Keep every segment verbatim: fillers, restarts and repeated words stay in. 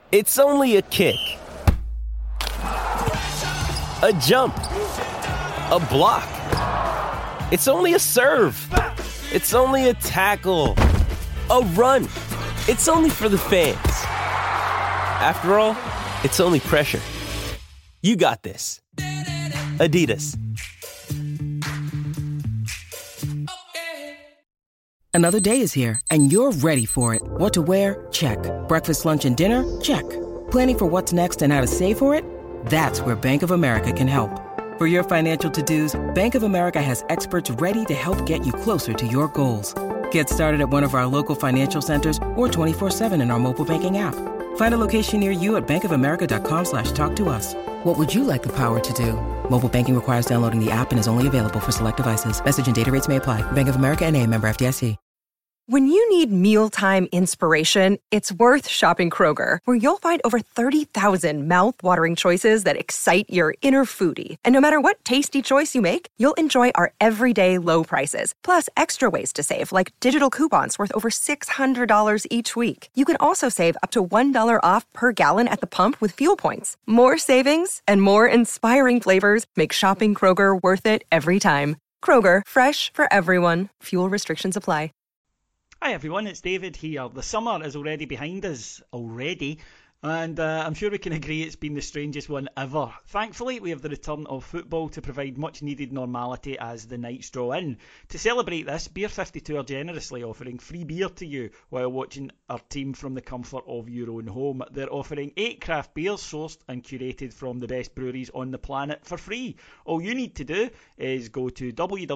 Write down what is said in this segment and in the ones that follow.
It's only a kick, a jump, a block. It's only a serve. It's only a tackle, a run. It's only for the fans. After all, it's only pressure. You got this. Adidas. Another day is here, and you're ready for it. What to wear? Check. Breakfast, lunch, and dinner? Check. Planning for what's next and how to save for it? That's where Bank of America can help. For your financial to-dos, Bank of America has experts ready to help get you closer to your goals. Get started at one of our local financial centers or twenty-four seven in our mobile banking app. Find a location near you at bankofamerica.com slash talk to us. What would you like the power to do? Mobile banking requires downloading the app and is only available for select devices. Message and data rates may apply. Bank of America N A, member F D I C. When you need mealtime inspiration, it's worth shopping Kroger, where you'll find over thirty thousand mouth-watering choices that excite your inner foodie. And no matter what tasty choice you make, you'll enjoy our everyday low prices, plus extra ways to save, like digital coupons worth over six hundred dollars each week. You can also save up to one dollar off per gallon at the pump with fuel points. More savings and more inspiring flavors make shopping Kroger worth it every time. Kroger, fresh for everyone. Fuel restrictions apply. Hi everyone, it's David here. The summer is already behind us, already, and uh, I'm sure we can agree it's been the strangest one ever. Thankfully, we have the return of football to provide much needed normality as the nights draw in. To celebrate this, Beer fifty-two are generously offering free beer to you while watching our team from the comfort of your own home. They're offering eight craft beers sourced and curated from the best breweries on the planet for free. All you need to do is go to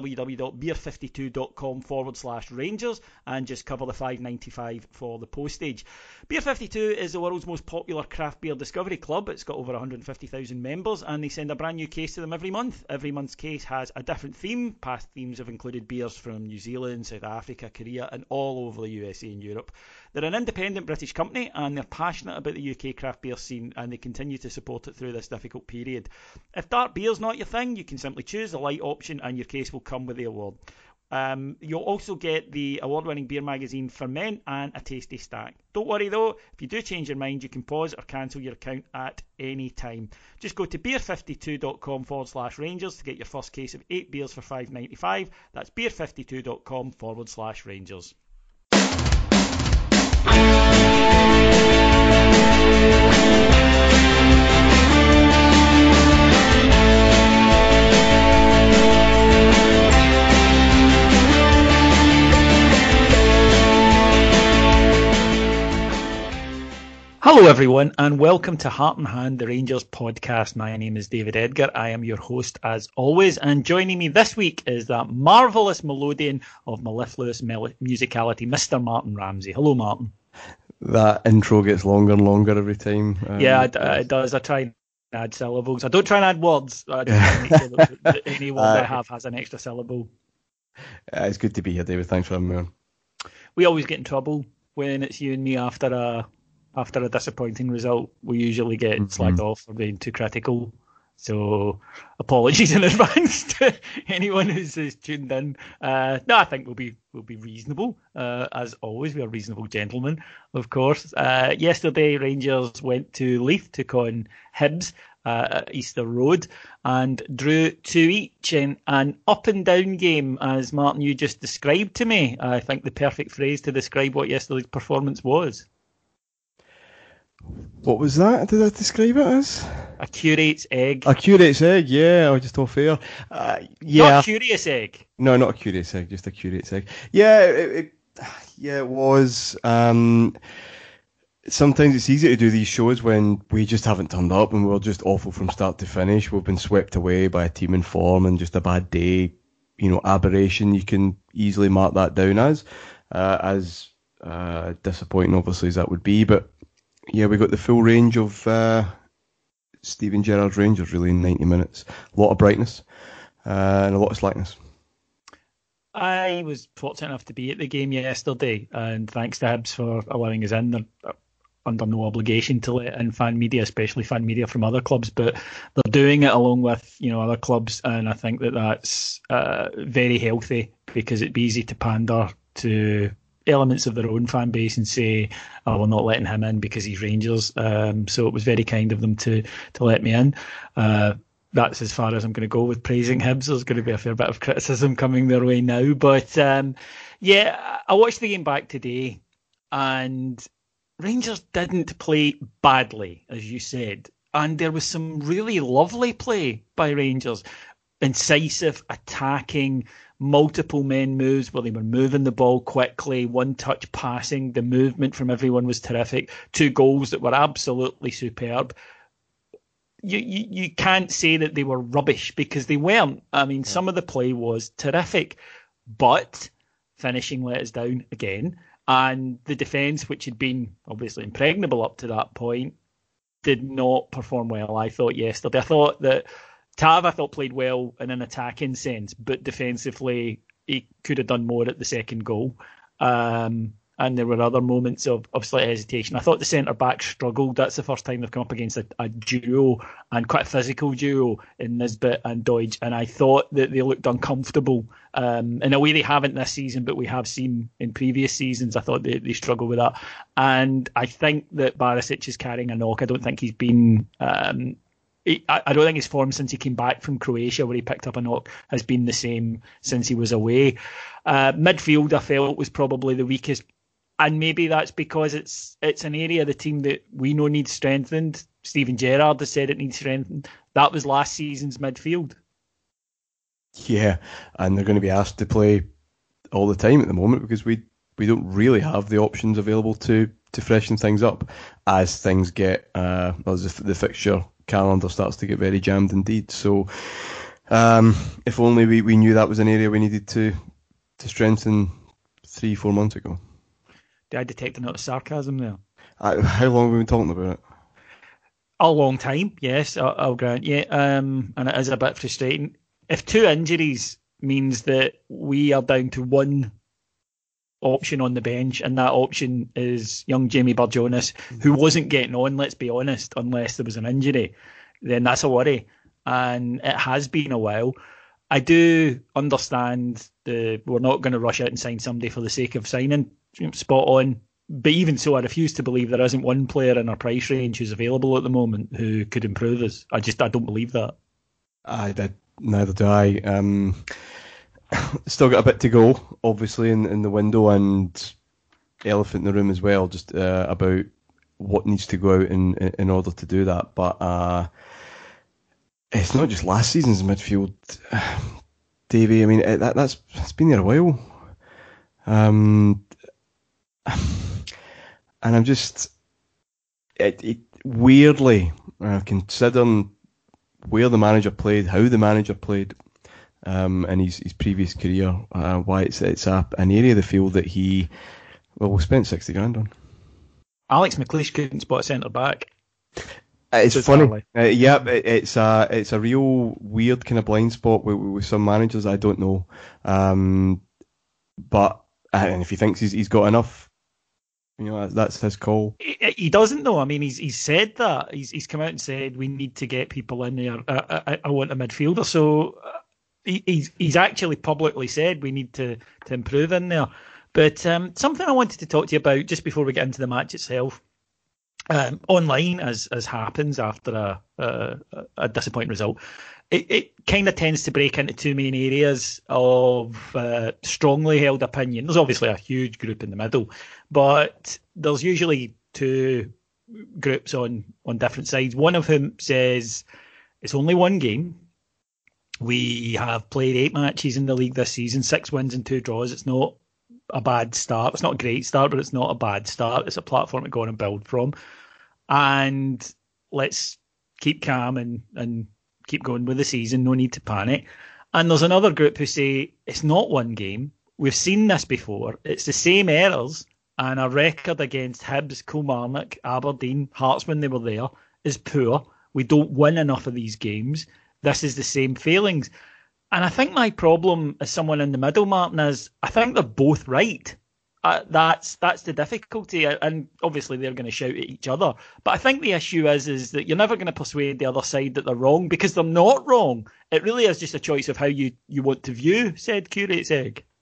www.beer52.com forward slash Rangers and just cover the five ninety-five for the postage. Beer fifty-two is the world's most popular craft beer discovery club. It's got over one hundred fifty thousand members and they send a brand new case to them every month. Every month's case has a different theme. Past themes have included beers from New Zealand, South Africa, Korea and all over the U S A and Europe. They're an independent British company and they're passionate about the U K craft beer scene and they continue to support it through this difficult period. If dark beer's not your thing, you can simply choose the light option and your case will come with the award. Um, you'll also get the award-winning beer magazine Ferment and a tasty stack. Don't worry though, if you do change your mind, you can pause or cancel your account at any time. Just go to beer52.com forward slash Rangers to get your first case of eight beers for five ninety-five. That's beer52.com forward slash Rangers. Hello everyone and welcome to Heart and Hand, the Rangers podcast. My name is David Edgar. I am your host as always, and joining me this week is that marvellous melodian of mellifluous mel- musicality, Mister Martin Ramsey. Hello Martin. That intro gets longer and longer every time. Um, yeah, it, it does. I try and add syllables. I don't try and add words. I try and make sure that, that any word uh, I have has an extra syllable. Uh, it's good to be here, David. Thanks for having me on. We always get in trouble when it's you and me after a after a disappointing result. We usually get mm-hmm. slagged off for being too critical. So apologies in advance to anyone who's, who's tuned in. Uh, no, I think we'll be we'll be reasonable uh, as always. We are reasonable gentlemen, of course. Uh, yesterday, Rangers went to Leith, took on Hibs uh, at Easter Road, and drew two each in an up and down game, as Martin you just described to me. I think the perfect phrase to describe what yesterday's performance was. What was that? Did I describe it as? A curate's egg. A curate's egg, yeah. I was just off air. Uh, yeah. Not a curious egg. No, not a curate's egg, just a curate's egg. Yeah, it, it, yeah, it was. Um, sometimes it's easy to do these shows when we just haven't turned up and we're just awful from start to finish. We've been swept away by a team in form and just a bad day, you know, aberration. You can easily mark that down as, uh, as uh, disappointing, obviously, as that would be, but yeah, we got the full range of uh, Steven Gerrard's Rangers really in ninety minutes. A lot of brightness uh, and a lot of slackness. I was fortunate enough to be at the game yesterday, and thanks to Hibs for allowing us in. They're under no obligation to let in fan media, especially fan media from other clubs, but they're doing it along with, you know, other clubs, and I think that that's uh, very healthy, because it'd be easy to pander to elements of their own fan base and say, oh, we're not letting him in because he's Rangers. Um, so it was very kind of them to to let me in. Uh, that's as far as I'm going to go with praising Hibs. There's going to be a fair bit of criticism coming their way now. But um, yeah, I watched the game back today, and Rangers didn't play badly, as you said. And there was some really lovely play by Rangers. Incisive, attacking, multiple men moves where they were moving the ball quickly, one-touch passing. The movement from everyone was terrific. Two goals that were absolutely superb. You, you, you can't say that they were rubbish because they weren't. I mean, yeah. Some of the play was terrific, but finishing let us down again. And the defence, which had been obviously impregnable up to that point, did not perform well, I thought, yesterday. I thought that Tav, I thought, played well in an attacking sense, but defensively, he could have done more at the second goal. Um, and there were other moments of, of slight hesitation. I thought the centre-back struggled. That's the first time they've come up against a, a duo, and quite a physical duo in Nisbet and Doidge. And I thought that they looked uncomfortable um, in a way they haven't this season, but we have seen in previous seasons. I thought they, they struggled with that. And I think that Barisic is carrying a knock. I don't think he's been... Um, I don't think his form since he came back from Croatia, where he picked up a knock, has been the same since he was away. Uh, midfield, I felt, was probably the weakest, and maybe that's because it's it's an area of the team that we know needs strengthened. Steven Gerrard has said it needs strengthened. That was last season's midfield. Yeah, and they're going to be asked to play all the time at the moment because we we don't really have the options available to to freshen things up as things get uh, as the, the fixture calendar starts to get very jammed indeed. So um, if only we, we knew that was an area we needed to to strengthen three, four months ago. Did I detect a note of sarcasm there? Uh, how long have we been talking about it? A long time, yes, I'll, I'll grant you. Um, and it is a bit frustrating. If two injuries means that we are down to one option on the bench, and that option is young Jamie Burjonas, who wasn't getting on, let's be honest, unless there was an injury, then that's a worry. And it has been a while. I do understand the we're not going to rush out and sign somebody for the sake of signing, spot on. But even so, I refuse to believe there isn't one player in our price range who's available at the moment who could improve us. I just I don't believe that. I did, neither do I. Um, Still got a bit to go, obviously, in, in the window, and elephant in the room as well, just uh, about what needs to go out in, in order to do that. But uh, it's not just last season's midfield, Davey. I mean, it, that, that's it's been there a while. Um, and I'm just, it, it weirdly, uh, considering where the manager played, how the manager played, Um, in his, his previous career, uh, why it's it's a, an area of the field that he, well, we spent sixty grand on. Alex McLeish couldn't spot centre back. It's so funny. Uh, yeah, it, it's a it's a real weird kind of blind spot with, with some managers. I don't know, um, but and if he thinks he's he's got enough, you know, that's his call. He, he doesn't though. I mean, he's he's said that he's he's come out and said we need to get people in there. I, I, I want a midfielder, so. Uh, He's he's actually publicly said we need to, to improve in there. But um, something I wanted to talk to you about just before we get into the match itself. Um, online, as as happens after a a, a disappointing result, it, it kind of tends to break into two main areas of uh, strongly held opinion. There's obviously a huge group in the middle, but there's usually two groups on, on different sides. One of whom says it's only one game. We have played eight matches in the league this season, six wins and two draws. It's not a bad start. It's not a great start, but it's not a bad start. It's a platform to go on and build from. And let's keep calm and, and keep going with the season. No need to panic. And there's another group who say it's not one game. We've seen this before. It's the same errors, and our record against Hibs, Kilmarnock, Aberdeen, Hearts when they were there is poor. We don't win enough of these games. This is the same failings. And I think my problem as someone in the middle, Martin, is I think they're both right. Uh, that's that's the difficulty. And obviously they're going to shout at each other. But I think the issue is, is that you're never going to persuade the other side that they're wrong because they're not wrong. It really is just a choice of how you, you want to view said curate's egg.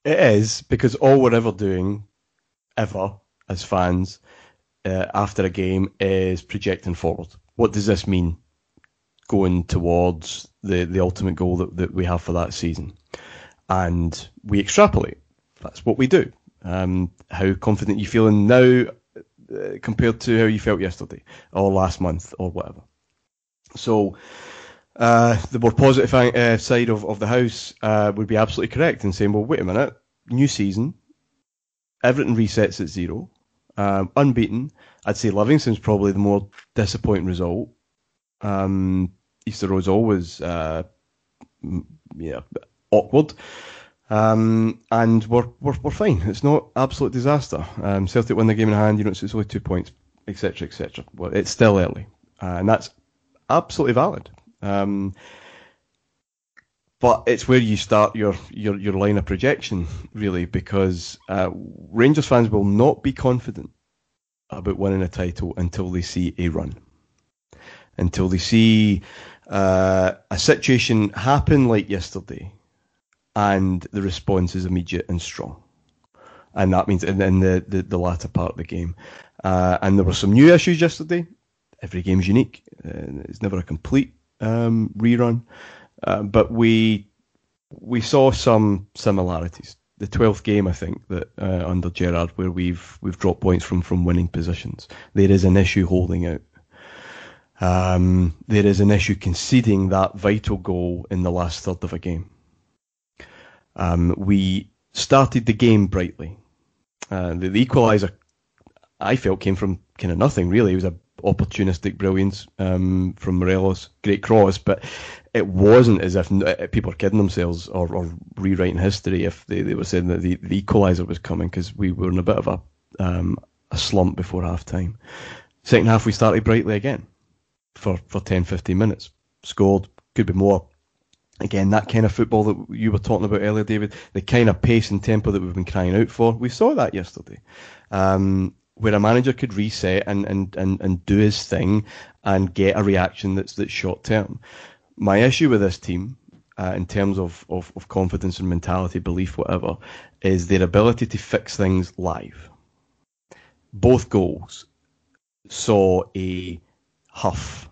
It is, because all we're ever doing, ever, as fans, uh, after a game, is projecting forward. What does this mean going towards the, the ultimate goal that, that we have for that season? And we extrapolate. That's what we do. Um, how confident you feeling now uh, compared to how you felt yesterday or last month or whatever. So uh, the more positive uh, side of, of the house uh, would be absolutely correct in saying, well, wait a minute, new season, everything resets at zero, um, unbeaten. I'd say Livingston's probably the more disappointing result. Um, Easter Road's always uh, yeah, awkward. Um, and we're, we're we're fine. It's not absolute disaster. Um, Celtic win the game in hand. You know, it's, it's only two points, et cetera, et cetera. Well, it's still early, uh, and that's absolutely valid. Um, but it's where you start your, your, your line of projection, really, because uh, Rangers fans will not be confident about winning a title until they see a run, until they see uh, a situation happen like yesterday. And the response is immediate and strong. And that means in, in the, the, the latter part of the game. Uh, and there were some new issues yesterday. Every game's unique. Uh, it's never a complete um, rerun. Uh, but we we saw some similarities. The twelfth game, I think, that uh, under Gerrard, where we've we've dropped points from, from winning positions. There is an issue holding out. Um, there is an issue conceding that vital goal in the last third of a game. Um, we started the game brightly. Uh, the, the equaliser, I felt, came from kind of nothing, really. It was a opportunistic brilliance um, from Morelos, great cross, but it wasn't as if people were kidding themselves or, or rewriting history if they, they were saying that the, the equaliser was coming, because we were in a bit of a, um, a slump before half-time. Second half, we started brightly again for, for ten, fifteen minutes. Scored, could be more. Again, that kind of football that you were talking about earlier, David, the kind of pace and tempo that we've been crying out for, we saw that yesterday. Um, where a manager could reset and, and, and, and do his thing and get a reaction that's that's short term. My issue with this team, uh, in terms of, of, of confidence and mentality, belief, whatever, is their ability to fix things live. Both goals saw a huff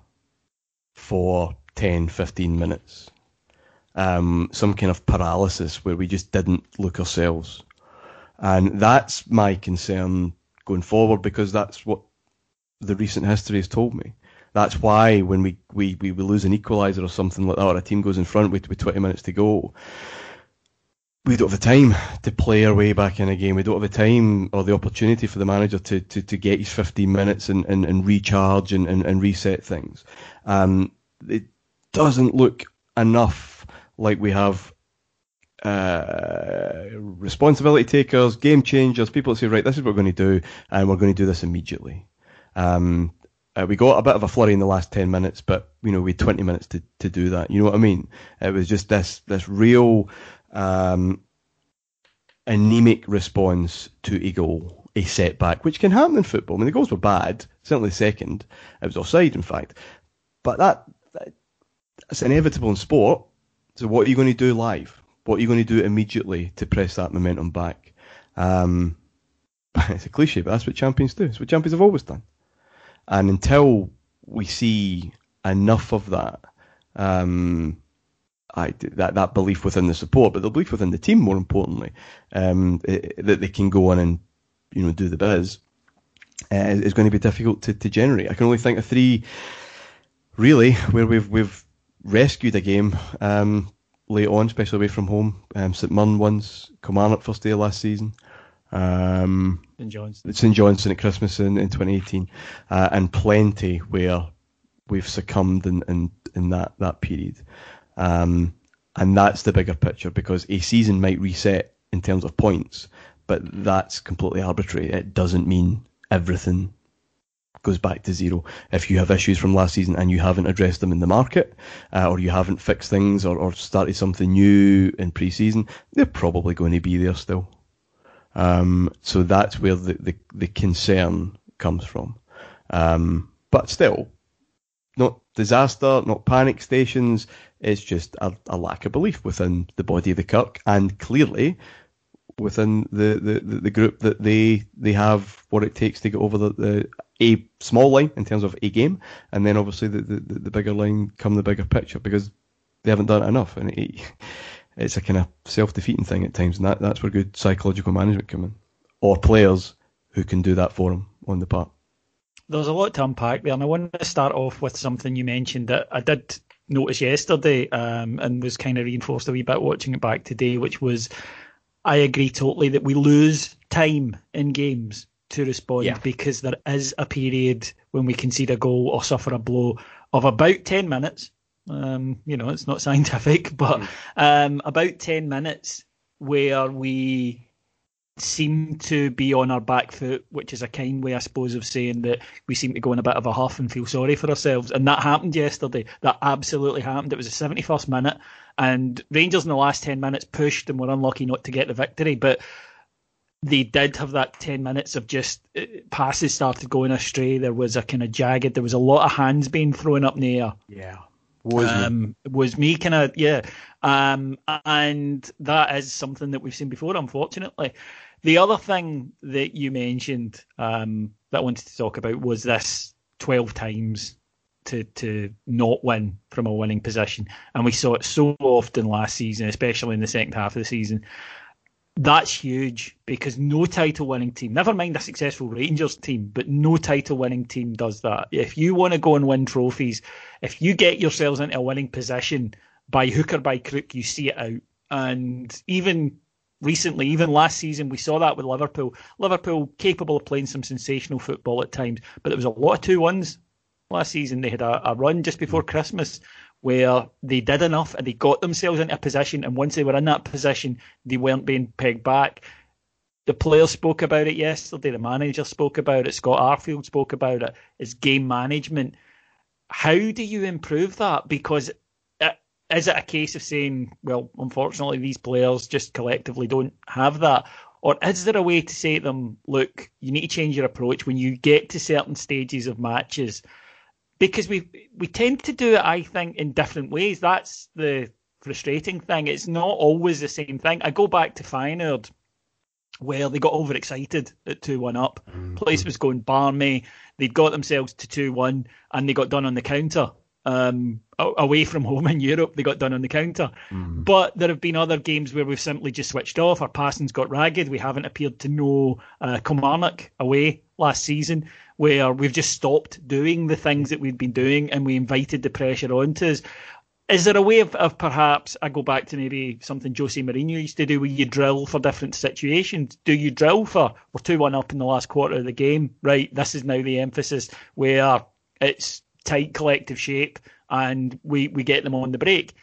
for ten, fifteen minutes. Um, some kind of paralysis where we just didn't look ourselves. And that's my concern going forward, because that's what the recent history has told me. That's why when we, we, we lose an equaliser or something like that, or a team goes in front with, with twenty minutes to go, we don't have the time to play our way back in a game. We don't have the time or the opportunity for the manager to, to, to get his fifteen minutes and, and, and recharge and, and, and reset things. Um, it doesn't look enough like we have uh, responsibility takers, game changers, people that say, right, this is what we're going to do, and we're going to do this immediately. Um, uh, we got a bit of a flurry in the last ten minutes, but you know, we had twenty minutes to, to do that. You know what I mean? It was just this this real um, anemic response to a goal, a setback, which can happen in football. I mean, the goals were bad, certainly the second. It was offside, in fact. But that, that that's inevitable in sport. So what are you going to do live? What are you going to do immediately to press that momentum back? Um, it's a cliche, but that's what champions do. It's what champions have always done. And until we see enough of that, um, I, that that belief within the support, but the belief within the team, more importantly, um, it, that they can go on and you know do the biz, uh, is going to be difficult to, to generate. I can only think of three, really, where we've we've rescued a game um, late on, especially away from home. Um, St Mirren once, Kilmarnock first day of last season. Um, St Johnstone. St Johnstone at Christmas in, in twenty eighteen, uh, and plenty where we've succumbed in, in, in that, that period. Um, and that's the bigger picture, because a season might reset in terms of points, but that's completely arbitrary. It doesn't mean everything goes back to zero. If you have issues from last season and you haven't addressed them in the market, uh, or you haven't fixed things or, or started something new in pre-season, they're probably going to be there still. Um, so that's where the, the, the concern comes from. Um, but still, not disaster, not panic stations. It's just a, a lack of belief within the body of the Kirk. And clearly, within the, the, the, the group that they they have what it takes to get over the, the a small line in terms of a game, and then obviously the, the, the bigger line come the bigger picture, because they haven't done it enough, and it, it's a kind of self-defeating thing at times, and that, that's where good psychological management come in, or players who can do that for them on the park. There's a lot to unpack there, and I want to start off with something you mentioned that I did notice yesterday, um, and was kind of reinforced a wee bit watching it back today, which was, I agree totally that we lose time in games to respond, yeah. because there is a period when we concede a goal or suffer a blow of about ten minutes. Um, you know, it's not scientific, but mm. um, about ten minutes where we seem to be on our back foot, which is a kind way, I suppose, of saying that we seem to go in a bit of a huff and feel sorry for ourselves. And that happened yesterday. That absolutely happened. It was the seventy-first minute, and Rangers in the last ten minutes pushed and were unlucky not to get the victory. But they did have that ten minutes of just uh, passes started going astray. There was a kind of jagged, there was a lot of hands being thrown up in the air. Yeah. Was um, me. Was me kind of, yeah. Um, and that is something that we've seen before, unfortunately. The other thing that you mentioned um, that I wanted to talk about was this twelve times to to not win from a winning position. And we saw it so often last season, especially in the second half of the season. That's huge, because no title-winning team, never mind a successful Rangers team, but no title-winning team does that. If you want to go and win trophies, if you get yourselves into a winning position by hook or by crook, you see it out. And even recently, even last season, we saw that with Liverpool. Liverpool capable of playing some sensational football at times, but there was a lot of two-ones last season. They had a, a run just before Christmas where they did enough and they got themselves into a position, and once they were in that position, they weren't being pegged back. The players spoke about it yesterday, the manager spoke about it, Scott Arfield spoke about it. It's game management. How do you improve that? Because it, is it a case of saying, well, unfortunately, these players just collectively don't have that? Or is there a way to say to them, look, you need to change your approach when you get to certain stages of matches? Because we we tend to do it, I think, in different ways. That's the frustrating thing. It's not always the same thing. I go back to Feyenoord, where they got overexcited at two one up. Mm-hmm. Place was going barmy. They'd got themselves to two one, and they got done on the counter. Um, away from home in Europe, they got done on the counter. Mm-hmm. But there have been other games where we've simply just switched off. Our passing's got ragged. We haven't appeared to know uh, Kilmarnock away last season, where we've just stopped doing the things that we've been doing and we invited the pressure onto us. Is there a way of, of perhaps, I go back to maybe something Jose Mourinho used to do, where you drill for different situations? Do you drill for, we're two one up in the last quarter of the game, right, this is now the emphasis, where it's tight collective shape and we, we get them on the break?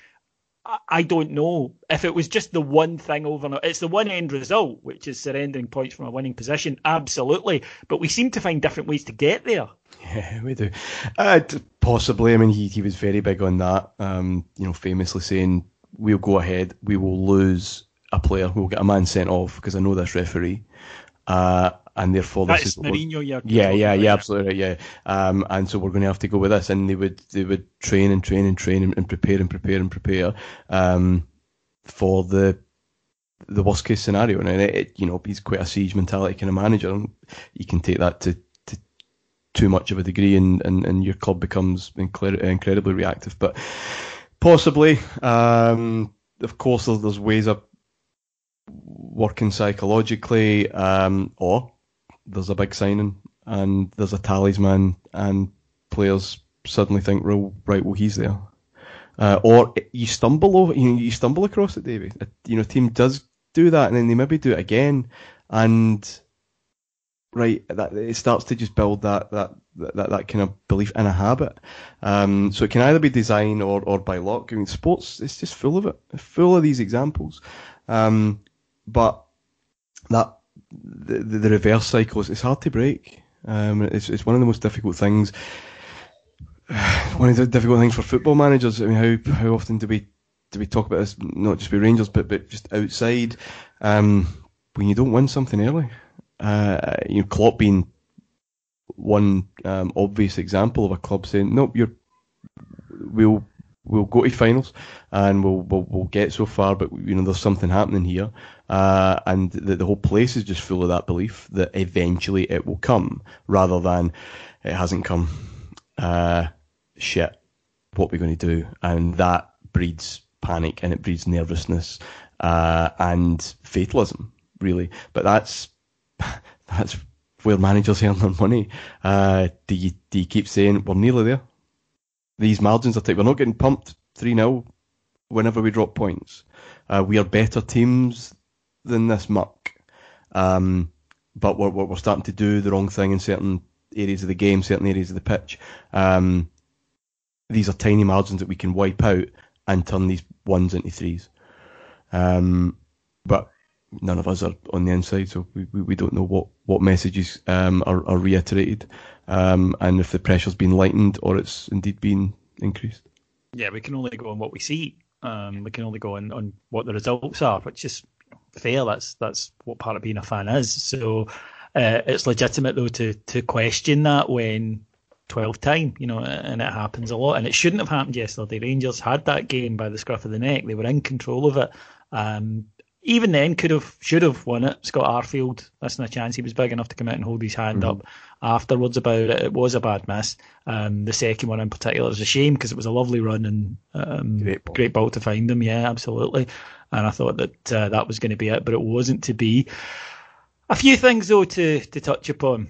I don't know. If it was just the one thing over and over, it's the one end result, which is surrendering points from a winning position, absolutely. But we seem to find different ways to get there. Yeah, we do. Uh, possibly. I mean, he, he was very big on that, um, you know, famously saying, we'll go ahead, we will lose a player, we'll get a man sent off because I know this referee. Uh, and therefore this That's is Mourinho, yeah, yeah, yeah, yeah, absolutely right, yeah. Um, and so we're going to have to go with this, and they would they would train and train and train and, and prepare and prepare and prepare um, for the the worst case scenario. And it, it, you know, he's quite a siege mentality kind of manager, and you can take that to, to too much of a degree, and, and, and your club becomes incre- incredibly reactive. But possibly, um, of course, there's, there's ways of working psychologically, um, or there's a big signing and there's a talisman and players suddenly think, well, right, well, he's there. Uh, or you stumble over, you, know, you stumble across it, David. A, you know, team does do that, and then they maybe do it again, and right, that it starts to just build that that that, that kind of belief in a habit. Um, so it can either be design or, or by luck. I mean, sports, it's just full of it, full of these examples. Um, but that the, the, the reverse cycle is it's hard to break. Um, it's it's one of the most difficult things. One of the difficult things for football managers. I mean, how how often do we do we talk about this? Not just with Rangers, but but just outside. Um, when you don't win something early, uh, you know, Klopp being one um, obvious example of a club saying, "Nope, you're we'll we'll go to finals and we'll we'll, we'll get so far, but you know there's something happening here, uh, and the, the whole place is just full of that belief that eventually it will come, rather than it hasn't come. Uh, shit, what we're going to do, and that breeds panic and it breeds nervousness uh, and fatalism, really. But that's that's where managers earn their money. Uh, do you do you keep saying we're nearly there? These margins are tight. We're not getting pumped three nil whenever we drop points. Uh, we are better teams than this muck. Um, but we're, we're starting to do the wrong thing in certain areas of the game, certain areas of the pitch. Um, these are tiny margins that we can wipe out and turn these ones into threes. Um, but none of us are on the inside, so we, we, we don't know what, what messages um, are, are reiterated. Um, and if the pressure's been lightened or it's indeed been increased. Yeah, we can only go on what we see. Um, we can only go on, on what the results are, which is fair. That's that's what part of being a fan is. So uh, it's legitimate though to to question that when twelfth time, you know, and it happens a lot. And it shouldn't have happened yesterday. Rangers had that game by the scruff of the neck. They were in control of it. Um, even then, could have, should have won it. Scott Arfield, missing a chance. He was big enough to come out and hold his hand mm-hmm. up afterwards about it. It was a bad miss. Um, the second one in particular was a shame because it was a lovely run and um, great, ball. great ball to find him. Yeah, absolutely. And I thought that uh, that was going to be it, but it wasn't to be. A few things though to to touch upon.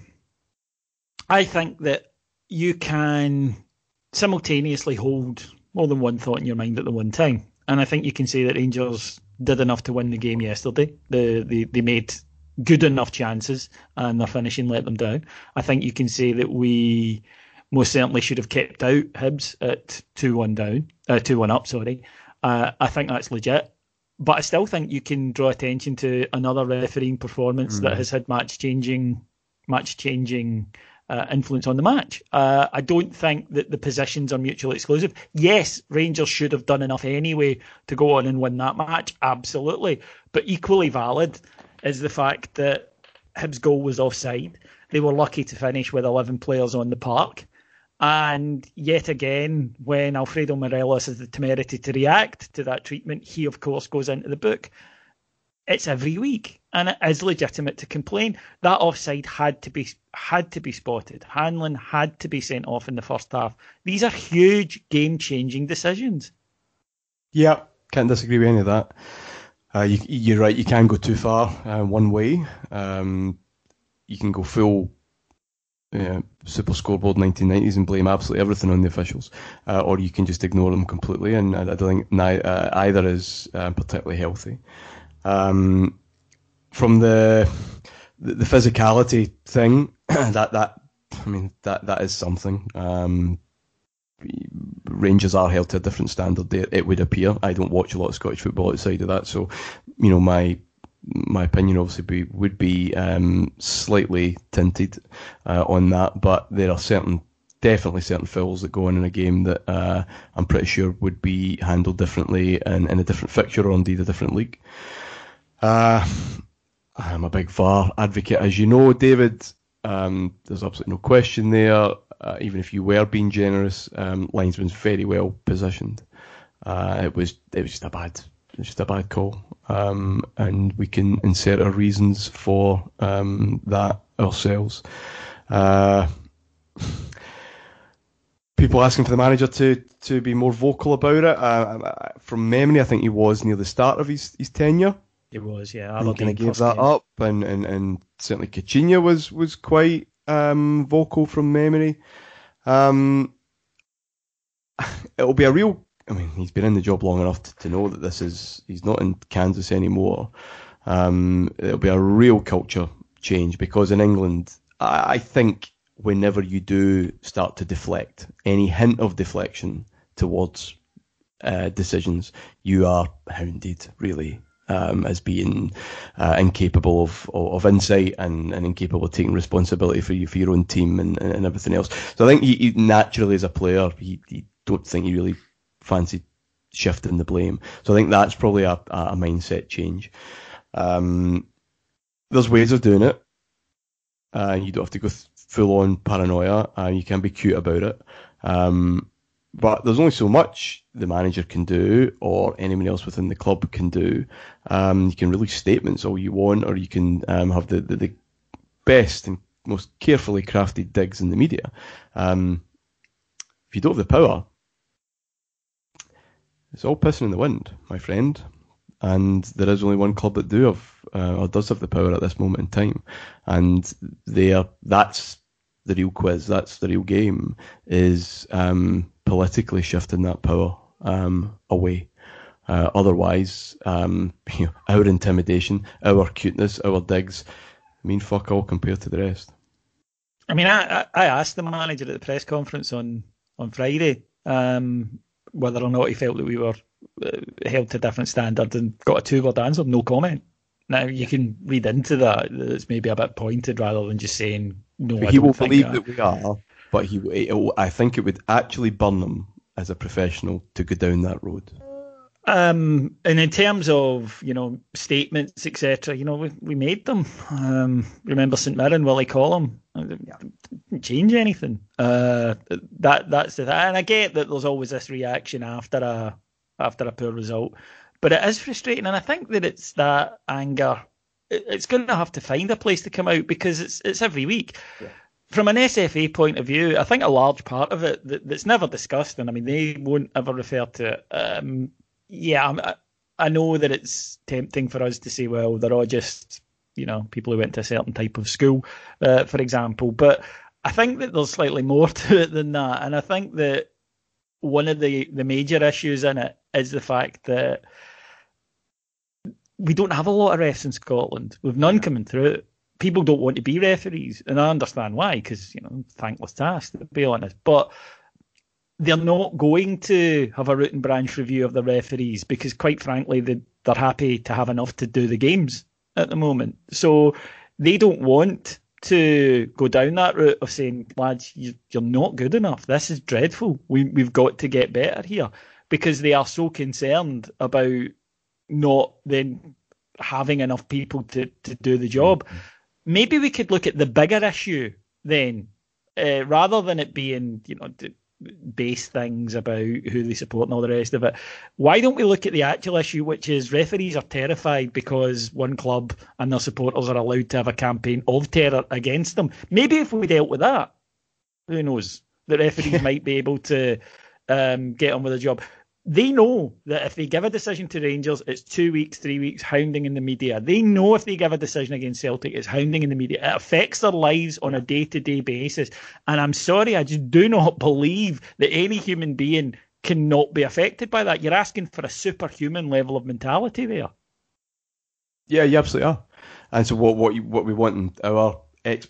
I think that you can simultaneously hold more than one thought in your mind at the one time, and I think you can say that Rangers did enough to win the game yesterday. They, they they made good enough chances and their finishing let them down. I think you can say that we most certainly should have kept out Hibs at two one down, uh, two one up, sorry. Uh, I think that's legit. But I still think you can draw attention to another refereeing performance mm. that has had match-changing match-changing uh, influence on the match. Uh, I don't think that the positions are mutually exclusive. Yes, Rangers should have done enough anyway to go on and win that match, absolutely. But equally valid is the fact that Hibs' goal was offside. They were lucky to finish with eleven players on the park. And yet again, when Alfredo Morelos has the temerity to react to that treatment, he, of course, goes into the book. It's every week, and it is legitimate to complain. That offside had to be had to be spotted. Hanlon had to be sent off in the first half. These are huge, game-changing decisions. Yeah, can't disagree with any of that. Uh, you, you're right, you can go too far uh, one way. Um, you can go full uh, Super Scoreboard nineteen nineties and blame absolutely everything on the officials, uh, or you can just ignore them completely, and I, I don't think ni- uh, either is uh, particularly healthy. Um, from the, the the physicality thing, that that I mean that that is something. Um, Rangers are held to a different standard there, it would appear. I don't watch a lot of Scottish football outside of that, so you know my my opinion obviously be, would be um, slightly tinted uh, on that. But there are certain, definitely certain fouls that go on in a game that uh, I'm pretty sure would be handled differently in, in a different fixture or indeed a different league. Uh, I'm a big V A R advocate, as you know, David. Um, there's absolutely no question there. Uh, even if you were being generous, um, linesman's very well positioned. Uh, it was it was just a bad it was just a bad call, um, and we can insert our reasons for um, that ourselves. Uh, people asking for the manager to, to be more vocal about it. Uh, from memory, I think he was near the start of his, his tenure. He was, yeah. I kind of gave that game. up, and, and, and certainly Coutinho was was quite um, vocal from memory. Um, it'll be a real. I mean, he's been in the job long enough to, to know that this is. He's not in Kansas anymore. Um, it'll be a real culture change, because in England, I, I think whenever you do start to deflect, any hint of deflection towards uh, decisions, you are hounded, really. Um, as being uh, incapable of, of insight and, and incapable of taking responsibility for you, for your own team and, and everything else. So I think he, he naturally, as a player, he, he don't think he really fancied shifting the blame. So I think that's probably a, a mindset change. Um, there's ways of doing it. Uh, you don't have to go th- full on paranoia. Uh, you can be cute about it. Um, but there's only so much the manager can do, or anyone else within the club can do. Um, you can release statements all you want, or you can um, have the, the, the best and most carefully crafted digs in the media. Um, if you don't have the power, it's all pissing in the wind, my friend. And there is only one club that do have uh, or does have the power at this moment in time, and they are. That's the real quiz. That's the real game. Is um, politically shifting that power um, away. Uh, otherwise, um, you know, our intimidation, our cuteness, our digs mean fuck all compared to the rest. I mean, I, I asked the manager at the press conference on on Friday um, whether or not he felt that we were uh, held to a different standard, and got a two-word answer: no comment. Now you can read into that that it's maybe a bit pointed rather than just saying no. He I don't will think believe that. that we are, but he. It will, I think it would actually burn them as a professional to go down that road. Um, and in terms of, you know, statements, et cetera, you know, we we made them. Um, remember St Mirren, Willie Collum? Yeah. Didn't change anything. Uh, that that's the thing. And I get that there's always this reaction after a after a poor result, but it is frustrating. And I think that it's that anger. It, it's going to have to find a place to come out, because it's it's every week. Yeah. From an S F A point of view, I think a large part of it that, that's never discussed, and I mean they won't ever refer to it. Um, Yeah, I, I know that it's tempting for us to say, well, they're all just, you know, people who went to a certain type of school, uh, for example. But I think that there's slightly more to it than that. And I think that one of the, the major issues in it is the fact that we don't have a lot of refs in Scotland. We've none coming through. People don't want to be referees. And I understand why, because, you know, thankless task, to be honest. But they're not going to have a root and branch review of the referees, because, quite frankly, they, they're happy to have enough to do the games at the moment. So they don't want to go down that route of saying, lads, you, you're not good enough. This is dreadful. We, we've got to get better here, because they are so concerned about not then having enough people to, to do the job. Mm-hmm. Maybe we could look at the bigger issue then, uh, rather than it being, you know, base things about who they support and all the rest of it. Why don't we look at the actual issue, which is referees are terrified because one club and their supporters are allowed to have a campaign of terror against them. Maybe if we dealt with that, who knows, the referees might be able to um, get on with the job. They know that if they give a decision to Rangers, it's two weeks, three weeks, hounding in the media. They know if they give a decision against Celtic, it's hounding in the media. It affects their lives on a day-to-day basis. And I'm sorry, I just do not believe that any human being cannot be affected by that. You're asking for a superhuman level of mentality there. Yeah, you absolutely are. And so what what, you, what we want our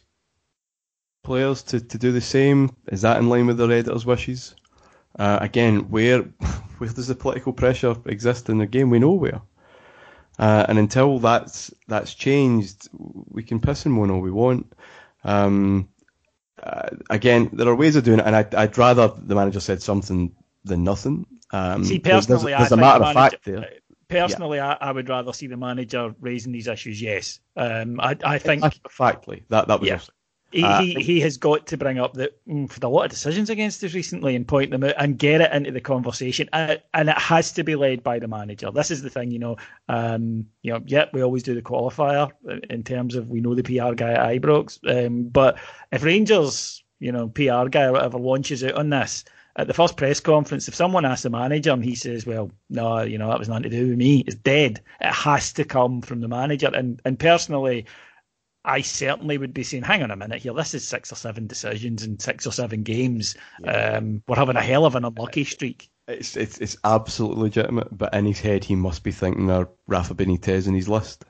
ex-players to, to do the same, is that in line with their editors' wishes? Uh, again, where where does the political pressure exist in the game? We know where. Uh, and until that's that's changed, we can piss and moan all we want. Um, uh, again, there are ways of doing it, and I'd, I'd rather the manager said something than nothing. Um, see, personally, there's, there's I a matter the of manager, fact there. Personally, yeah. I, I would rather see the manager raising these issues. Yes, um, I, I think factually that that was. Yeah. Also, He, uh, he he has got to bring up that mm, for a lot of decisions against us recently and point them out and get it into the conversation, and it, and it has to be led by the manager. This is the thing, you know. Um, you know, yeah, we always do the qualifier in terms of we know the P R guy at Ibrox, um, but if Rangers, you know, P R guy or whatever launches out on this at the first press conference, if someone asks the manager and he says, "Well, no, you know, that was nothing to do with me," it's dead. It has to come from the manager, and and personally, I certainly would be saying, hang on a minute here, this is six or seven decisions in six or seven games. Yeah. Um, we're having a hell of an unlucky streak. It's, it's it's absolutely legitimate, but in his head he must be thinking there Rafa Benitez in his list.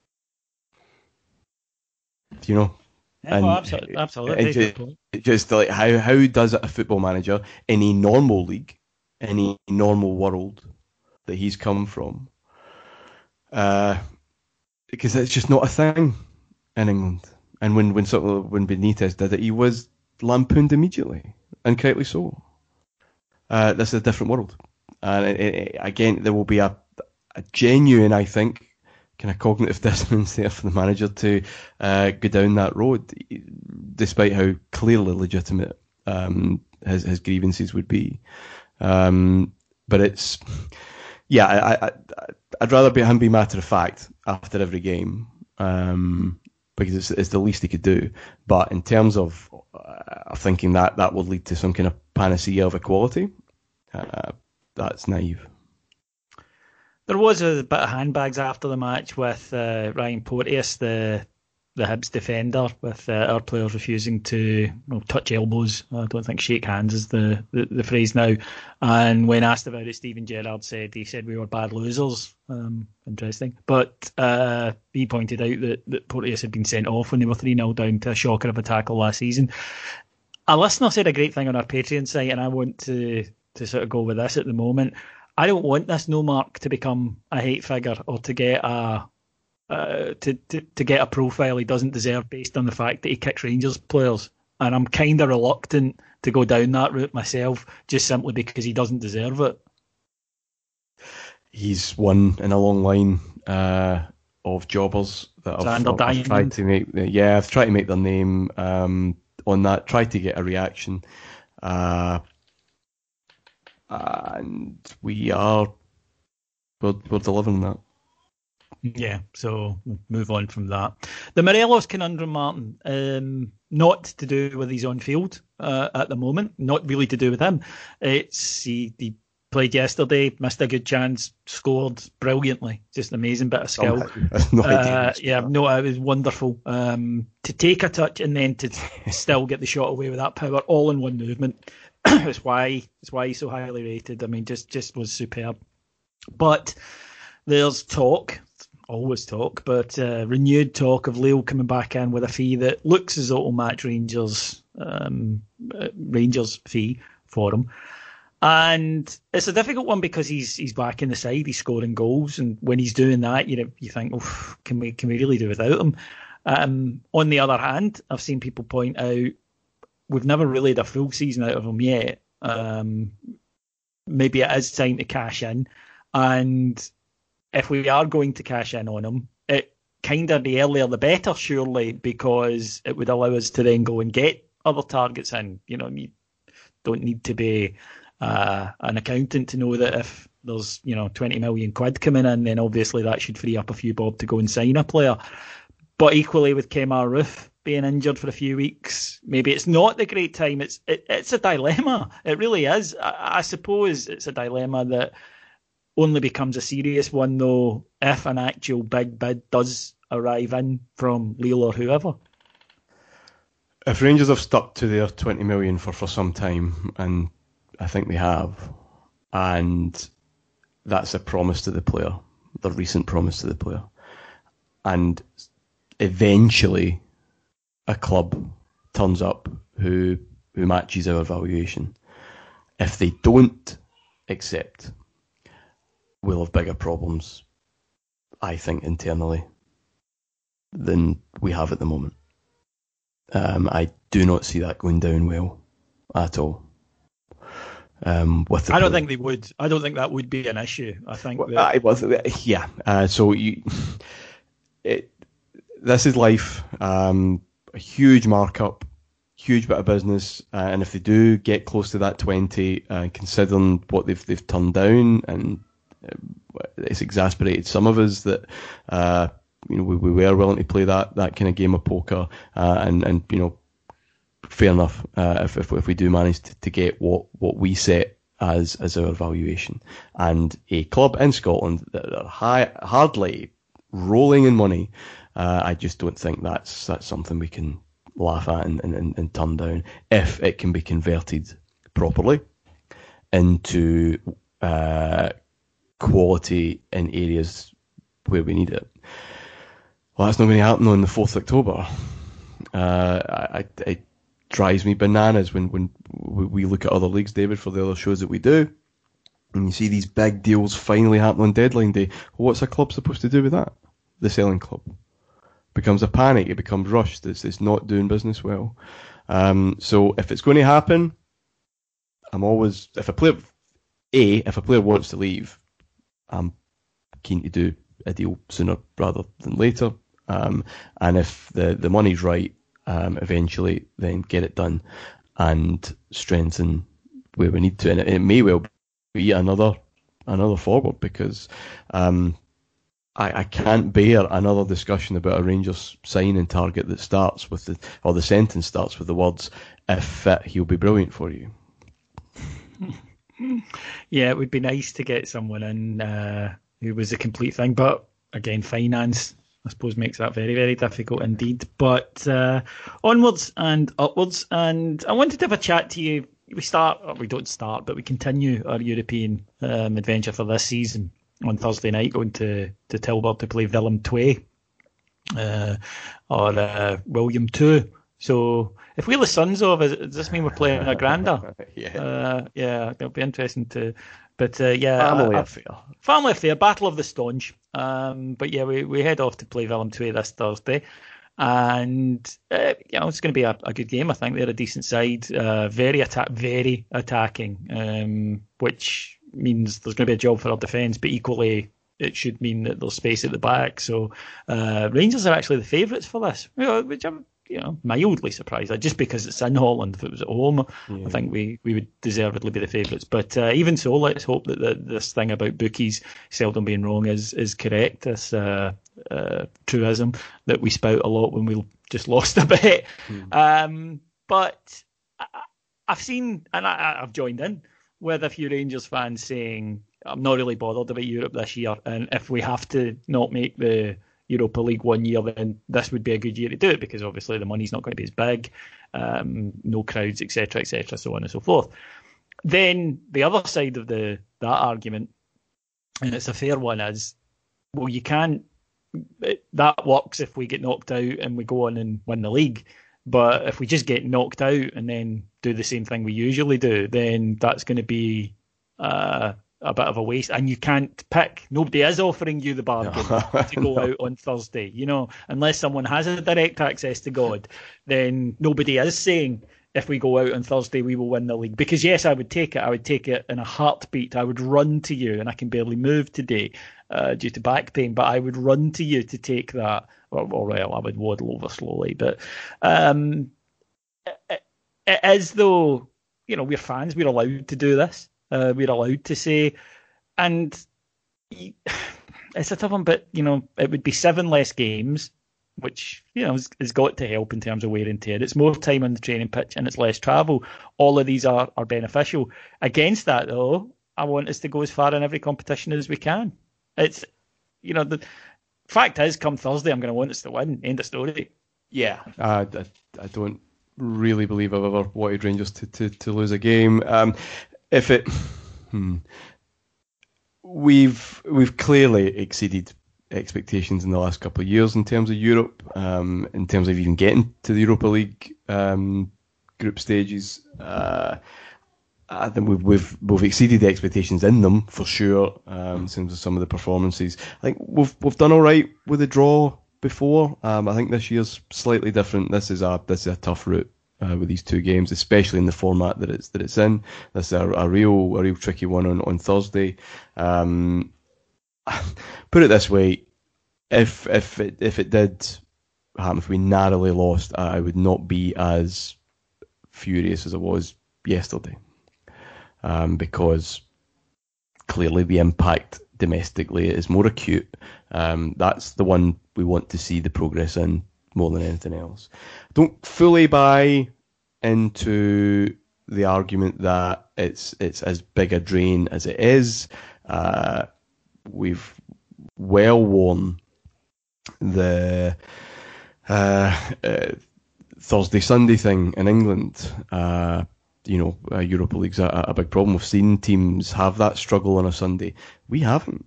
Do you know? Yeah, and, well, absolutely. absolutely. And just, just like how, how does a football manager in a normal league, in a normal world that he's come from, uh, because it's just not a thing in England. And when when sort of when Benitez did it, he was lampooned immediately, and correctly so. Uh, this is a different world, and it, it, again, there will be a, a genuine, I think, kind of cognitive dissonance there for the manager to uh, go down that road, despite how clearly legitimate um, his, his grievances would be. Um, but it's, yeah, I, I, I'd rather be him be matter of fact after every game, um, because it's, it's the least he could do. But in terms of uh, thinking that that will lead to some kind of panacea of equality, uh, that's naive. There was a bit of handbags after the match with uh, Ryan Porteous, the the Hibs defender, with uh, our players refusing to well, touch elbows. I don't think shake hands is the, the, the phrase now. And when asked about it, Steven Gerrard said he said we were bad losers. Um, interesting. But uh, he pointed out that, that Porteous had been sent off when they were three nil down to a shocker of a tackle last season. A listener said a great thing on our Patreon site, and I want to, to sort of go with this at the moment. I don't want this no mark to become a hate figure or to get a uh, to, to to get a profile he doesn't deserve based on the fact that he kicks Rangers players. And I'm kind of reluctant to go down that route myself, just simply because he doesn't deserve it. He's one in a long line uh, of jobbers that I've, I've, I've tried to make. Yeah, I've tried to make their name um, on that. Tried to get a reaction. Uh, And we are, we're, we're delivering that. Yeah, so we'll move on from that. The Morelos conundrum, Martin, um, not to do with his on-field uh, at the moment, not really to do with him. It's he, he played yesterday, missed a good chance, scored brilliantly, just an amazing bit of skill. No uh, yeah, no, it was wonderful. Um, to take a touch and then to still get the shot away with that power, all in one movement. It's why it's why he's so highly rated. I mean, just just was superb. But there's talk, always talk, but uh, renewed talk of Leo coming back in with a fee that looks as though it'll match Rangers um, uh, Rangers fee for him. And it's a difficult one because he's he's back in the side, he's scoring goals, and when he's doing that, you know, you think, oh, can we can we really do without him? Um, on the other hand, I've seen people point out, we've never really had a full season out of him yet. Um, maybe it is time to cash in. And if we are going to cash in on him, it kind of the earlier the better, surely, because it would allow us to then go and get other targets in. You know, you don't need to be uh, an accountant to know that if there's, you know, twenty million quid coming in, then obviously that should free up a few bob to go and sign a player. But equally with Kemar Roof being injured for a few weeks, maybe it's not the great time. It's it, it's a dilemma. It really is. I, I suppose it's a dilemma that only becomes a serious one, though, if an actual big bid does arrive in from Lille or whoever. If Rangers have stuck to their twenty million for, for some time, and I think they have, and that's a promise to the player, the recent promise to the player, and eventually a club turns up who who matches our valuation. If they don't accept, we'll have bigger problems, I think, internally than we have at the moment. Um, I do not see that going down well at all. Um, with the I don't play. think they would. I don't think that would be an issue. I think well, that... I was, yeah. Uh, so you, it, this is life. Um, a huge markup, huge bit of business, uh, and if they do get close to that twenty, uh, considering what they've they've turned down, and uh, it's exasperated some of us that uh, you know we, we were willing to play that, that kind of game of poker, uh, and and you know, fair enough uh, if, if if we do manage to, to get what what we set as as our valuation, and a club in Scotland that are high, hardly rolling in money. Uh, I just don't think that's that's something we can laugh at and, and, and turn down if it can be converted properly into uh, quality in areas where we need it. Well, that's not going to happen on the fourth of October. Uh, I, it drives me bananas when, when we look at other leagues, David, for the other shows that we do, and you see these big deals finally happen on deadline day. Well, what's a club supposed to do with that? The selling club. Becomes a panic, it becomes rushed, it's, it's not doing business well. Um, so if it's going to happen, I'm always, if a player, A, if a player wants to leave, I'm keen to do a deal sooner rather than later. Um, and if the, the money's right, um, eventually, then get it done. and strengthen where we need to. And it, it may well be another another forward, because um, I, I can't bear another discussion about a Rangers signing target that starts with the, or the sentence starts with the words, "If fit, he'll be brilliant for you." Yeah, it would be nice to get someone in uh, who was a complete thing, but again, finance, I suppose, makes that very, very difficult indeed. But uh, onwards and upwards, and I wanted to have a chat to you. We start, or we don't start, but we continue our European um, adventure for this season on Thursday night, going to, to Tilburg to play Willem two uh, or uh, William two. So if we're the sons of, does this mean we're playing a grander? yeah, uh, yeah, it'll be interesting to. But uh, yeah, family uh, affair. Family affair, Battle of the Staunch. Um, but yeah, we, we head off to play Willem two this Thursday. And, uh, you know, it's going to be a, a good game. I think they're a decent side, uh, very atta- very attacking, um, which means there's going to be a job for our defence, but equally it should mean that there's space at the back. So uh, Rangers are actually the favourites for this, you know, which I'm, you know, mildly surprised. Just because it's in Holland, if it was at home, yeah. I think we, we would deservedly be the favourites. But uh, even so, let's hope that the, this thing about bookies seldom being wrong is is correct. This uh, uh, truism that we spout a lot when we just lost a bet. Mm. Um, but I, I've seen, and I, I've joined in with a few Rangers fans saying, I'm not really bothered about Europe this year, and if we have to not make the Europa League one year, then this would be a good year to do it, because obviously the money's not going to be as big, um, no crowds, et cetera, et cetera, so on and so forth. Then the other side of the that argument, and it's a fair one, is, well, you can't, it, that works if we get knocked out and we go on and win the league, but if we just get knocked out and then do the same thing we usually do, then that's going to be uh, a bit of a waste, and you can't pick. Nobody is offering you the bargain no. to go out on Thursday, you know, unless someone has a direct access to God, then nobody is saying, if we go out on Thursday, we will win the league. Because yes, I would take it. I would take it in a heartbeat. I would run to you, and I can barely move today uh, due to back pain, but I would run to you to take that. Or, or well, I would waddle over slowly. But um, it, it is, though, you know, we're fans. We're allowed to do this. Uh, we're allowed to say, and it's a tough one, but, you know, it would be seven less games, which, you know, has, has got to help in terms of wear and tear. It's more time on the training pitch and it's less travel. All of these are, are beneficial. Against that, though, I want us to go as far in every competition as we can. It's, you know, the fact is, come Thursday, I'm going to want us to win. End of story. Yeah, uh, I, I don't really believe I've ever wanted Rangers to, to, to lose a game. Um, if it... Hmm, we've we've clearly exceeded expectations in the last couple of years in terms of Europe, um, in terms of even getting to the Europa League um, group stages. Uh, I think we've, we've we've exceeded the expectations in them for sure. Um, in terms of some of the performances, I think we've we've done all right with a draw before. Um, I think this year's slightly different. This is a this is a tough route uh, with these two games, especially in the format that it's that it's in. This is a, a real a real tricky one on on Thursday. Um, Put it this way, if if it, if it did happen, if we narrowly lost, I would not be as furious as I was yesterday, um, because clearly the impact domestically is more acute. Um, that's the one we want to see the progress in more than anything else. Don't fully buy into the argument that it's it's as big a drain as it is. Uh, We've well worn the uh, uh, Thursday Sunday thing in England. Uh, you know, uh, Europa League's a, a big problem. We've seen teams have that struggle on a Sunday. We haven't.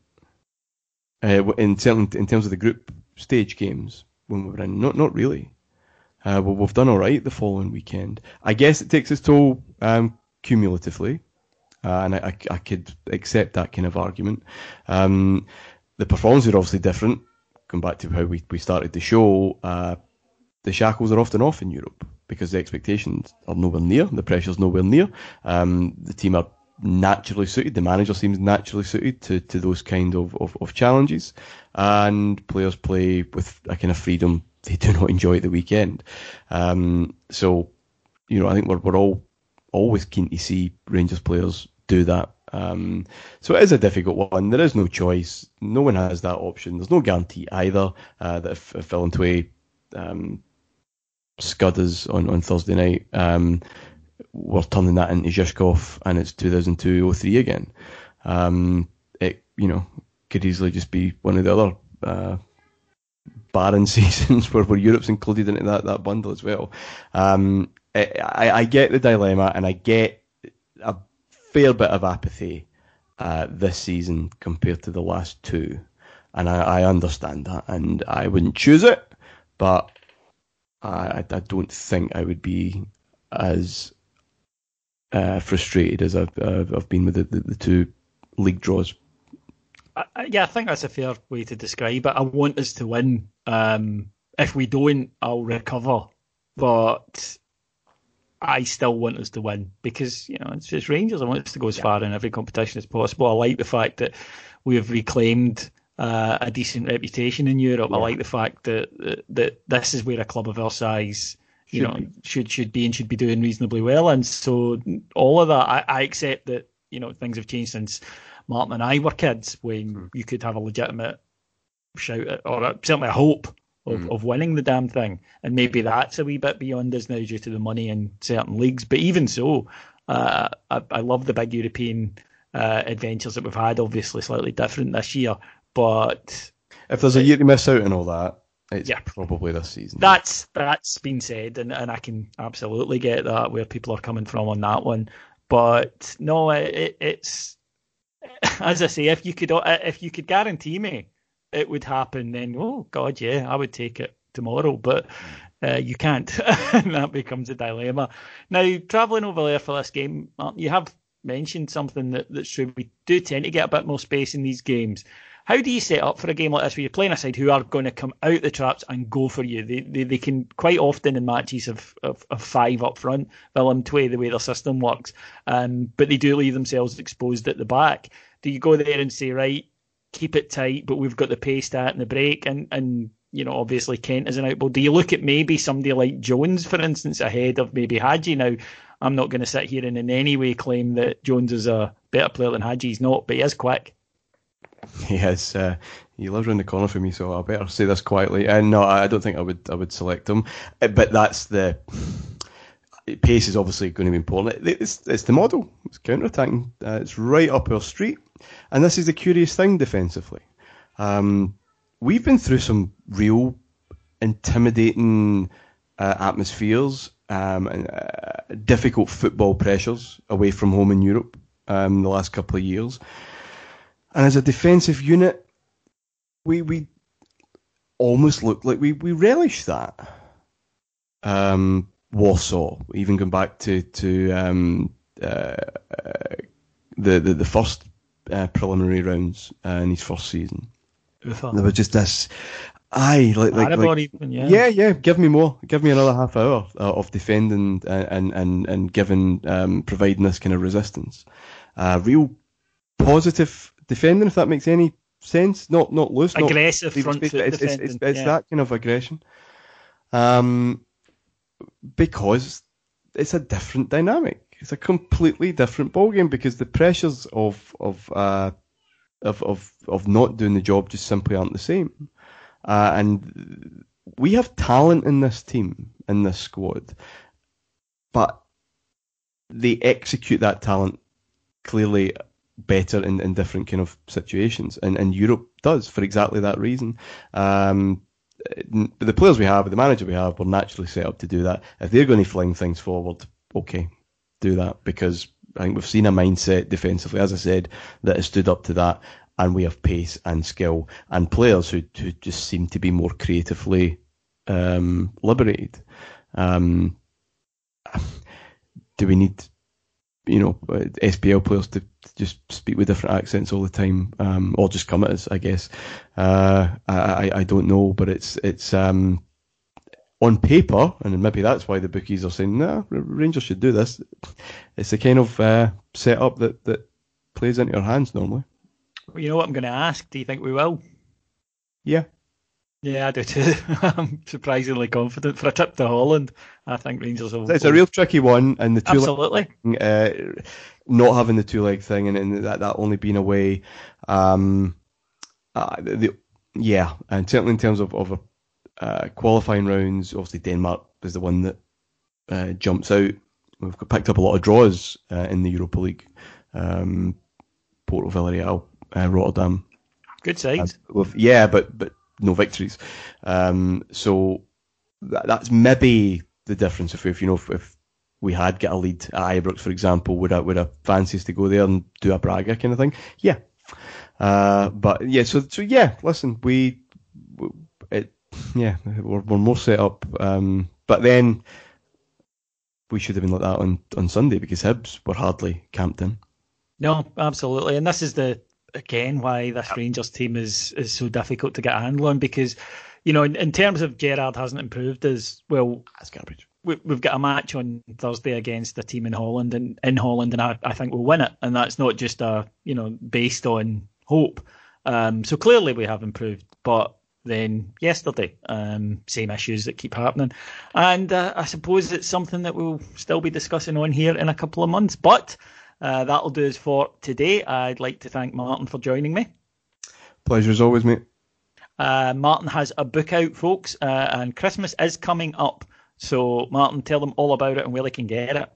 Uh, in certain, in terms of the group stage games when we were in, not not really. Uh, well, we've done all right the following weekend. I guess it takes its toll um, cumulatively. Uh, and I, I could accept that kind of argument. Um, the performances are obviously different. Going back to how we, we started the show, uh, the shackles are often off in Europe because the expectations are nowhere near, the pressure's nowhere near. Um, the team are naturally suited, the manager seems naturally suited to, to those kind of, of, of challenges, and players play with a kind of freedom they do not enjoy at the weekend. Um, so, you know, I think we're we're all always keen to see Rangers players do that. Um, so it is a difficult one. There is no choice. No one has that option. There's no guarantee either uh, that if, if Phil and Tway um, scud us on, on Thursday night, um, we're turning that into Zhishkov and it's two thousand two oh three again. Um, it, you know, could easily just be one of the other uh, barren seasons where, where Europe's included into that, that bundle as well. Um, I, I get the dilemma, and I get a fair bit of apathy uh, this season compared to the last two, and I, I understand that, and I wouldn't choose it, but I, I don't think I would be as uh, frustrated as I've, uh, I've been with the, the, the two league draws. Uh, yeah, I think that's a fair way to describe it. I want us to win. Um, if we don't, I'll recover, but I still want us to win because, you know, it's just Rangers. I want us to go as far in every competition as possible. I like the fact that we have reclaimed uh, a decent reputation in Europe. Yeah. I like the fact that, that that this is where a club of our size, you should know, be. should should be and should be doing reasonably well. And so all of that, I, I accept that, you know, things have changed since Martin and I were kids, when mm. you could have a legitimate shout at, or a, certainly a hope Of, mm. of winning the damn thing, and maybe that's a wee bit beyond us now due to the money in certain leagues. But even so, uh, I, I love the big European uh, adventures that we've had. Obviously, slightly different this year, but if there's a year to miss out on all that, it's yeah. probably this season. That's that's been said, and, and I can absolutely get that where people are coming from on that one. But no, it, it's as I say, if you could if you could guarantee me it would happen, then, oh, God, yeah, I would take it tomorrow. But uh, you can't, and that becomes a dilemma. Now, travelling over there for this game, you have mentioned something that, that's true. We do tend to get a bit more space in these games. How do you set up for a game like this where you're playing a side who are going to come out the traps and go for you? They they, they can quite often in matches of, of, of five up front, Willem Tway, the way their system works, um, but they do leave themselves exposed at the back. Do you go there and say, right, keep it tight, but we've got the pace stat and the break, and, and you know, obviously Kent is an outball. Do you look at maybe somebody like Jones, for instance, ahead of maybe Hadji? Now, I'm not going to sit here and in any way claim that Jones is a better player than Hadji. He's not, but he is quick. He is. Uh, he lives around the corner from me, so I better say this quietly. And no, I don't think I would. I would select him, but that's the pace is obviously going to be important. It's, it's the model. It's counter-attacking. Uh, it's right up our street. And this is the curious thing defensively. Um, we've been through some real intimidating uh, atmospheres um, and uh, difficult football pressures away from home in Europe um, the last couple of years. And as a defensive unit, we we almost look like we, we relish that. Um, Warsaw, even going back to to um, uh, uh, the, the the first uh, preliminary rounds uh, in his first season. Ufa. There was just this, aye, like, like, like even, yeah. yeah, yeah. Give me more. Give me another half hour uh, of defending and and and giving, um, providing this kind of resistance. Uh, real positive defending, if that makes any sense. Not not loose, aggressive not, front foot it's, it's, defending. It's, it's, it's yeah. that kind of aggression. Um. Because it's a different dynamic. It's a completely different ballgame because the pressures of of, uh, of of of not doing the job just simply aren't the same. Uh, and we have talent in this team, in this squad, but they execute that talent clearly better in, in different kind of situations. And, and Europe does for exactly that reason. Um, the players we have, the manager we have, we're naturally set up to do that. If they're going to fling things forward, okay, do that, because I think we've seen a mindset defensively, as I said, that has stood up to that, and we have pace and skill and players who, who just seem to be more creatively um, liberated. Um, do we need, you know, S P L players to just speak with different accents all the time, um, or just come at us? I guess uh, I I don't know, but it's it's um, on paper, and maybe that's why the bookies are saying, nah, Rangers should do this. It's the kind of uh, setup that that plays into your hands normally. Well, you know what I'm going to ask? Do you think we will? Yeah. Yeah, I do too. I'm surprisingly confident for a trip to Holland. I think Rangers will. It's a real tricky one, and the two absolutely leg, uh, not having the two leg thing, and, and that that only being away. Um, uh, the, the yeah, and certainly in terms of of a, uh, qualifying rounds, obviously Denmark is the one that uh, jumps out. We've picked up a lot of draws uh, in the Europa League. Um, Porto, Villarreal, uh, Rotterdam. Good sides. Uh, with, yeah, but but no victories. Um, so that, that's maybe the difference. If, if you know if, if we had get a lead at Ibrox, for example, would I would I fancy us to go there and do a Braga kind of thing? Yeah. Uh, but yeah, so so yeah. Listen, we, we it yeah we're, we're more set up. Um, but then we should have been like that on on Sunday because Hibs were hardly camped in. No, absolutely, and this is the. Again, why this Rangers team is, is so difficult to get a handle on, because, you know, in, in terms of Gerrard hasn't improved as well. That's garbage. We, we've got a match on Thursday against a team in Holland, and in Holland, and I, I think we'll win it. And that's not just a, you know, based on hope. Um, so clearly we have improved, but then yesterday, um, same issues that keep happening, and uh, I suppose it's something that we'll still be discussing on here in a couple of months, but. Uh, that'll do us for today. I'd like to thank Martin for joining me. Pleasure as always, mate. Uh, Martin has a book out, folks, uh, and Christmas is coming up. So, Martin, tell them all about it and where they can get it.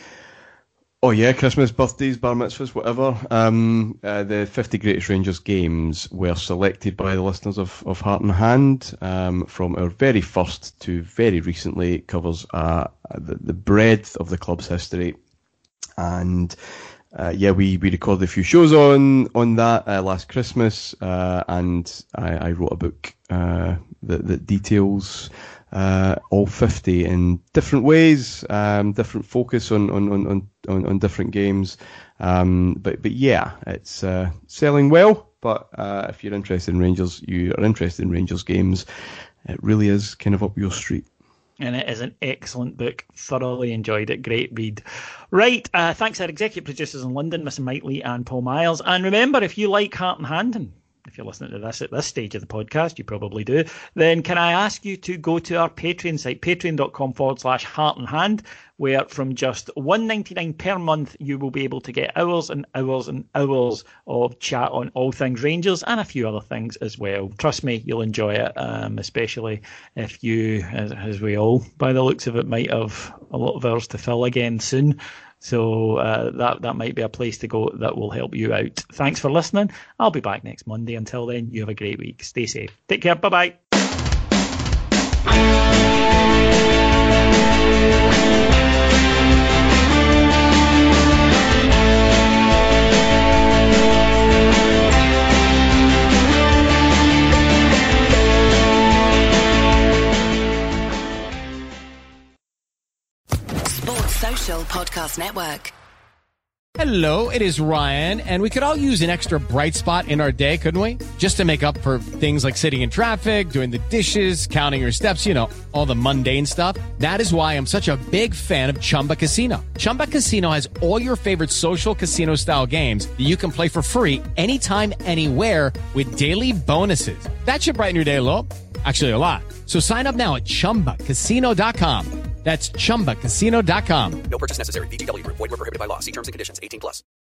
Oh, yeah, Christmas, birthdays, bar mitzvahs, whatever. Um, uh, the fifty Greatest Rangers games were selected by the listeners of, of Heart and Hand um, from our very first to very recently. It covers uh, the, the breadth of the club's history. And uh, yeah, we, we recorded a few shows on on that uh, last Christmas, uh, and I, I wrote a book uh, that, that details uh, all fifty in different ways, um, different focus on on, on, on, on different games. Um, but but yeah, it's uh, selling well. But uh, if you're interested in Rangers, you are interested in Rangers games, it really is kind of up your street. And it is an excellent book. Thoroughly enjoyed it. Great read. Right. Uh, thanks to our executive producers in London, Mister Mike Lee and Paul Miles. And remember, if you like Heart and Hand, and if you're listening to this at this stage of the podcast, you probably do, then can I ask you to go to our Patreon site, patreon.com forward slash Heart and Hand, where from just one dollar ninety-nine per month, you will be able to get hours and hours and hours of chat on all things Rangers and a few other things as well. Trust me, you'll enjoy it, um, especially if you, as, as we all, by the looks of it, might have a lot of hours to fill again soon. So uh, that, that might be a place to go that will help you out. Thanks for listening. I'll be back next Monday. Until then, you have a great week. Stay safe. Take care. Bye-bye. Podcast Network. Hello, it is Ryan, and we could all use an extra bright spot in our day, couldn't we? Just to make up for things like sitting in traffic, doing the dishes, counting your steps, you know, all the mundane stuff. That is why I'm such a big fan of Chumba Casino. Chumba Casino has all your favorite social casino-style games that you can play for free anytime, anywhere with daily bonuses. That should brighten your day a little. Actually, a lot. So sign up now at chumba casino dot com. That's chumba casino dot com. No purchase necessary. V G W Group. Void where prohibited by law. See terms and conditions. eighteen plus.